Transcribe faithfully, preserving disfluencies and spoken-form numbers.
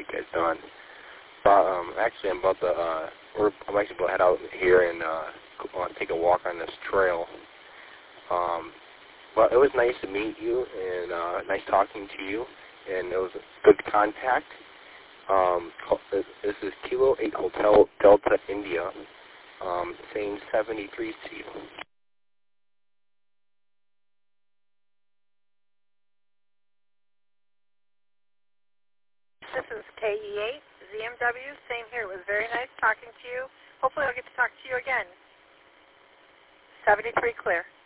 to get done. But um, actually, I'm about to. Uh, we're, I'm actually going to head out here and uh, go on, take a walk on this trail. Um, but it was nice to meet you and uh, nice talking to you, and it was good contact. Um, this, this is Kilo eight Hotel Delta India, um, saying seventy-three to you. This is K E eight Z M W. Same here. It was very nice talking to you. Hopefully I'll get to talk to you again. seventy-three clear.